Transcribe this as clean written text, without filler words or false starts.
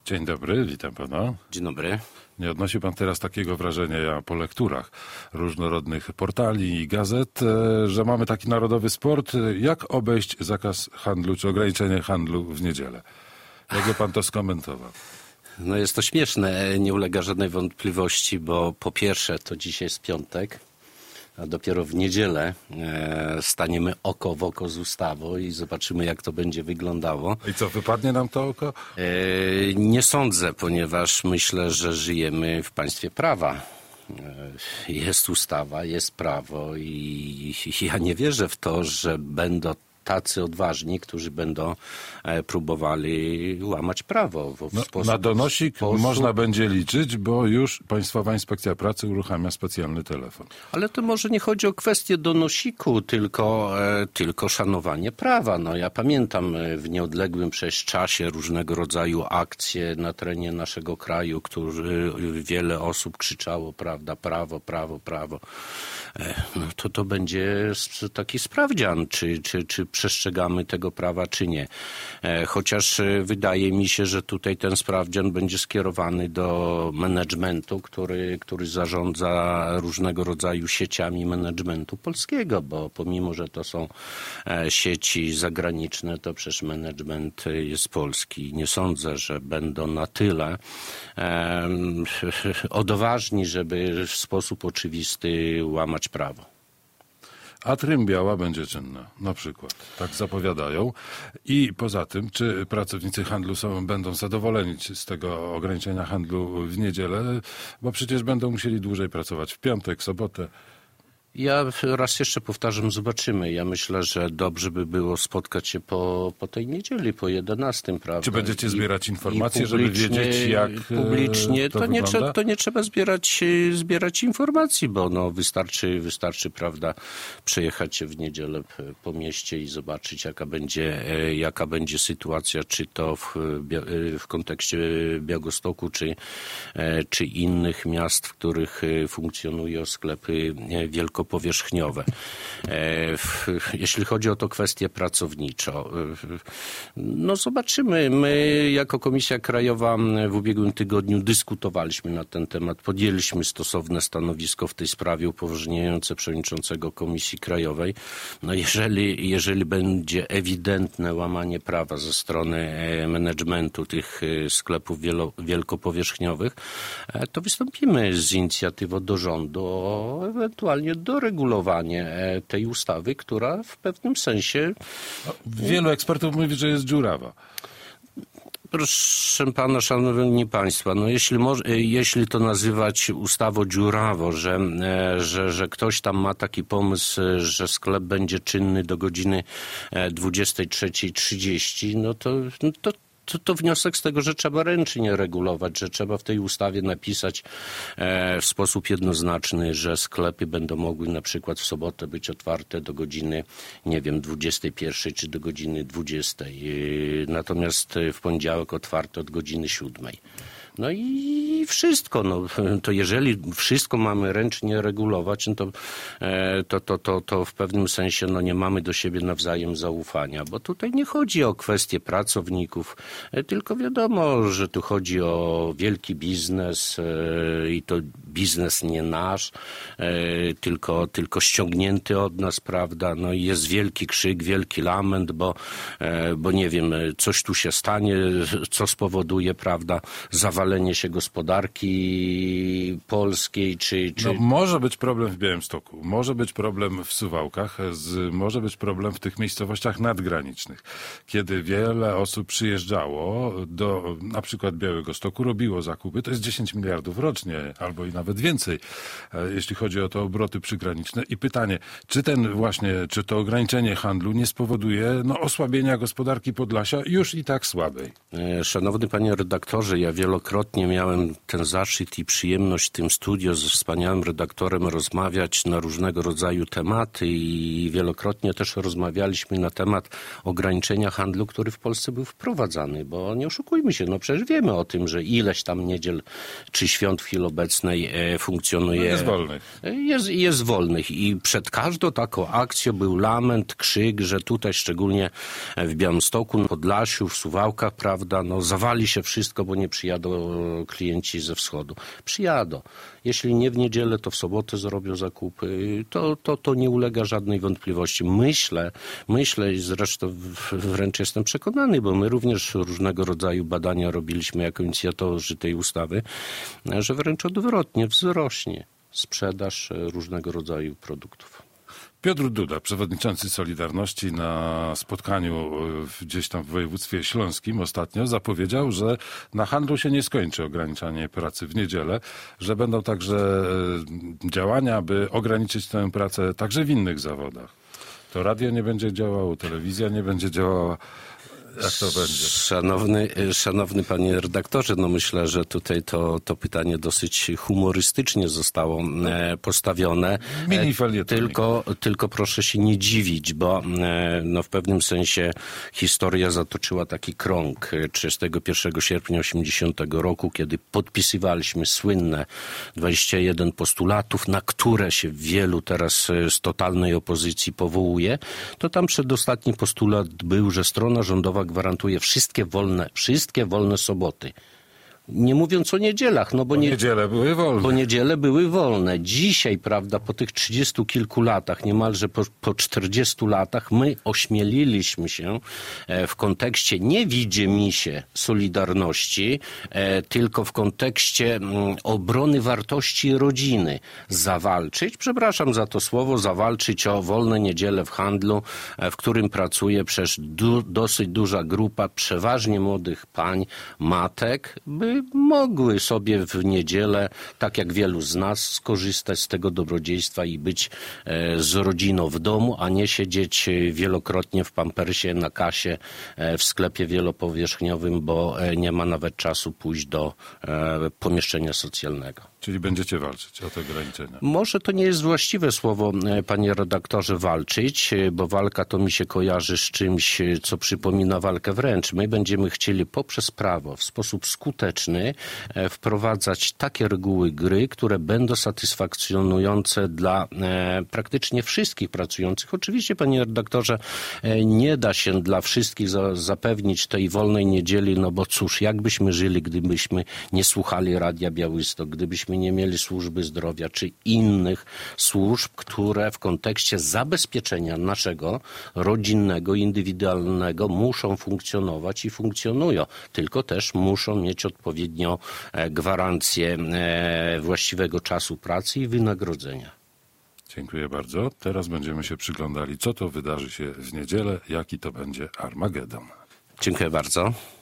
Dzień dobry, witam pana. Dzień dobry. Nie odnosi pan teraz takiego wrażenia po lekturach różnorodnych portali i gazet, że mamy taki narodowy sport, jak obejść zakaz handlu czy ograniczenie handlu w niedzielę? Jakby pan to skomentował? No jest to śmieszne, nie ulega żadnej wątpliwości, bo po pierwsze to dzisiaj jest piątek, a dopiero w niedzielę staniemy oko w oko z ustawą i zobaczymy, jak to będzie wyglądało. I co, wypadnie nam to oko? Nie sądzę, ponieważ myślę, że żyjemy w państwie prawa. Jest ustawa, jest prawo i ja nie wierzę w to, że będą tacy odważni, którzy będą próbowali łamać prawo. Na donosik można będzie liczyć, bo już Państwowa Inspekcja Pracy uruchamia specjalny telefon. Ale to może nie chodzi o kwestię donosiku, tylko szanowanie prawa. No, ja pamiętam w nieodległym przecież czasie różnego rodzaju akcje na terenie naszego kraju, wiele osób krzyczało, prawda, prawo, prawo, prawo. No to będzie taki sprawdzian, czy przestrzegamy tego prawa, czy nie. Chociaż wydaje mi się, że tutaj ten sprawdzian będzie skierowany do managementu, który zarządza różnego rodzaju sieciami managementu polskiego, bo pomimo, że to są sieci zagraniczne, to przecież management jest polski. Nie sądzę, że będą na tyle odważni, żeby w sposób oczywisty łamać prawo. A trym biała będzie czynna, na przykład. Tak zapowiadają. I poza tym, czy pracownicy handlu będą zadowoleni z tego ograniczenia handlu w niedzielę, bo przecież będą musieli dłużej pracować w piątek, sobotę. Ja raz jeszcze powtarzam, zobaczymy. Ja myślę, że dobrze by było spotkać się po tej niedzieli, po 11, prawda? Czy będziecie zbierać informacje, żeby wiedzieć, jak publicznie to wygląda? To nie trzeba zbierać informacji, bo wystarczy, prawda, przejechać się w niedzielę po mieście i zobaczyć, jaka będzie sytuacja, czy to w kontekście Białegostoku, czy innych miast, w których funkcjonują sklepy wielkopowierzchniowe. Jeśli chodzi o to kwestię pracowniczą, no zobaczymy. My jako Komisja Krajowa w ubiegłym tygodniu dyskutowaliśmy na ten temat, podjęliśmy stosowne stanowisko w tej sprawie upoważniające przewodniczącego Komisji Krajowej. No jeżeli będzie ewidentne łamanie prawa ze strony managementu tych sklepów wielkopowierzchniowych, to wystąpimy z inicjatywą do rządu o ewentualnie doregulowanie tej ustawy, która w pewnym sensie... Wielu ekspertów mówi, że jest dziurawa. Proszę pana, szanowni państwo, no jeśli to nazywać ustawą dziurawą, że ktoś tam ma taki pomysł, że sklep będzie czynny do godziny 23:30, no to wniosek z tego, że trzeba ręcznie regulować, że trzeba w tej ustawie napisać w sposób jednoznaczny, że sklepy będą mogły na przykład w sobotę być otwarte do godziny, 21 czy do godziny 20. Natomiast w poniedziałek otwarte od godziny 7. No i wszystko. No, to jeżeli wszystko mamy ręcznie regulować, no to w pewnym sensie nie mamy do siebie nawzajem zaufania, bo tutaj nie chodzi o kwestię pracowników, tylko wiadomo, że tu chodzi o wielki biznes i to biznes nie nasz, tylko ściągnięty od nas, prawda? No i jest wielki krzyk, wielki lament, bo nie wiem, coś tu się stanie, co spowoduje, prawda, zawalenie się gospodarki polskiej, czy... No, może być problem w Białymstoku, może być problem w Suwałkach, może być problem w tych miejscowościach nadgranicznych, kiedy wiele osób przyjeżdżało do na przykład Białegostoku, robiło zakupy, to jest 10 miliardów rocznie, albo i nawet więcej, jeśli chodzi o te obroty przygraniczne. I pytanie, czy to ograniczenie handlu nie spowoduje osłabienia gospodarki Podlasia już i tak słabej? Szanowny panie redaktorze, ja wielokrotnie wielokrotnie miałem ten zaszczyt i przyjemność w tym studio ze wspaniałym redaktorem rozmawiać na różnego rodzaju tematy i wielokrotnie też rozmawialiśmy na temat ograniczenia handlu, który w Polsce był wprowadzany, bo nie oszukujmy się, no przecież wiemy o tym, że ileś tam niedziel czy świąt w chwili obecnej funkcjonuje. Jest wolnych. Jest wolnych i przed każdą taką akcją był lament, krzyk, że tutaj szczególnie w Białymstoku, na Podlasiu, w Suwałkach, prawda, no zawali się wszystko, bo nie przyjadą klienci ze wschodu. Przyjadą. Jeśli nie w niedzielę, to w sobotę zrobią zakupy. To nie ulega żadnej wątpliwości. Myślę i zresztą wręcz jestem przekonany, bo my również różnego rodzaju badania robiliśmy jako inicjatorzy tej ustawy, że wręcz odwrotnie wzrośnie sprzedaż różnego rodzaju produktów. Piotr Duda, przewodniczący Solidarności, na spotkaniu gdzieś tam w województwie śląskim ostatnio zapowiedział, że na handlu się nie skończy ograniczanie pracy w niedzielę, że będą także działania, by ograniczyć tę pracę także w innych zawodach. To radio nie będzie działało, telewizja nie będzie działała. Jak to będzie? Szanowny panie redaktorze, no myślę, że tutaj to pytanie dosyć humorystycznie zostało postawione. Tylko proszę się nie dziwić, bo no w pewnym sensie historia zatoczyła taki krąg. 31 sierpnia 80 roku, kiedy podpisywaliśmy słynne 21 postulatów, na które się wielu teraz z totalnej opozycji powołuje, to tam przedostatni postulat był, że strona rządowa gwarantuje wszystkie wolne soboty. Nie mówiąc o niedzielach, no bo niedziele były wolne. Bo niedziele były wolne. Dzisiaj, prawda, po tych 30 kilku latach, niemalże po 40 latach, my ośmieliliśmy się w kontekście nie widzimisię Solidarności, tylko w kontekście obrony wartości rodziny zawalczyć, przepraszam za to słowo, zawalczyć o wolne niedziele w handlu, w którym pracuje przecież dosyć duża grupa przeważnie młodych pań, matek, by mogły sobie w niedzielę, tak jak wielu z nas, skorzystać z tego dobrodziejstwa i być z rodziną w domu, a nie siedzieć wielokrotnie w pampersie, na kasie, w sklepie wielopowierzchniowym, bo nie ma nawet czasu pójść do pomieszczenia socjalnego. Czyli będziecie walczyć o te ograniczenia? Może to nie jest właściwe słowo, panie redaktorze, walczyć, bo walka to mi się kojarzy z czymś, co przypomina walkę wręcz. My będziemy chcieli poprzez prawo w sposób skuteczny wprowadzać takie reguły gry, które będą satysfakcjonujące dla praktycznie wszystkich pracujących. Oczywiście, panie redaktorze, nie da się dla wszystkich zapewnić tej wolnej niedzieli, no bo cóż, jak byśmy żyli, gdybyśmy nie słuchali Radia Białystok, gdybyśmy nie mieli służby zdrowia czy innych służb, które w kontekście zabezpieczenia naszego rodzinnego, indywidualnego muszą funkcjonować i funkcjonują. Tylko też muszą mieć odpowiednio gwarancję właściwego czasu pracy i wynagrodzenia. Dziękuję bardzo. Teraz będziemy się przyglądali, co to wydarzy się w niedzielę, jaki to będzie Armagedon. Dziękuję bardzo.